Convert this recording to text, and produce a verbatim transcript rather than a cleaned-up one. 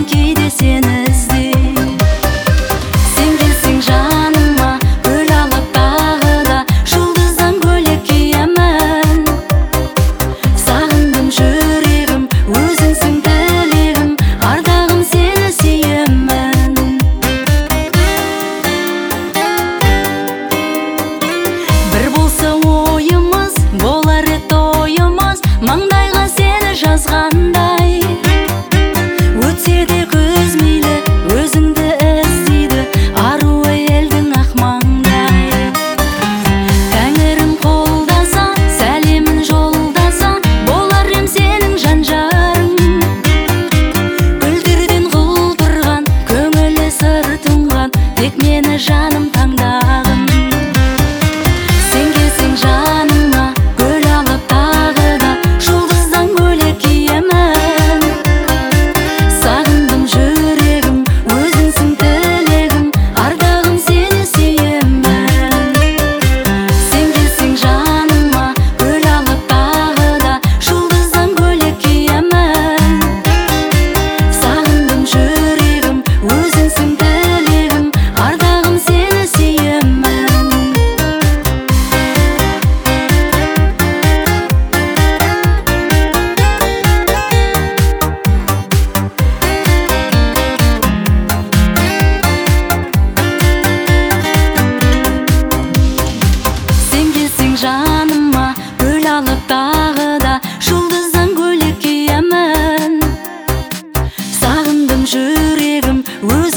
кейде сені іздей. Сен келсең жаныма гүл алып тағы да жұлдыздан көйлек киемін. Сағындым жүрегім, өзіңсің тілегім, ардағым сені сүйемін. Бір болса ойымыз, болар ед тойымыз, маңдайға сені жазғандай. Өтсе де күз мейлі, өзіңді іздейді ару әйелдің ақ маңдай. Тәңірім қолдаса, сәлемін жолдаса, болар ем сенің жан-жарың. Гүлдерден құлпырған, көңілі сыр тұнған, тек мені жаным таңдағын. Сен келсең жаныма гүл алып тағы да жұлдыздан көйлек киемін. Сағындым жүрегім, өзіңсің тілегім, ардағым сені сүйемін. Сен келсең жаныма гүл алып тағы да жұлдыздан көйлек киемін. Сағындым жүрегім, өзіңсің тілегім, ардағым сені сүйемін. Сен келсең жаныма гүл алып тағы да жұлдыздан көйлек киемін. Сағындым жүрегім, өз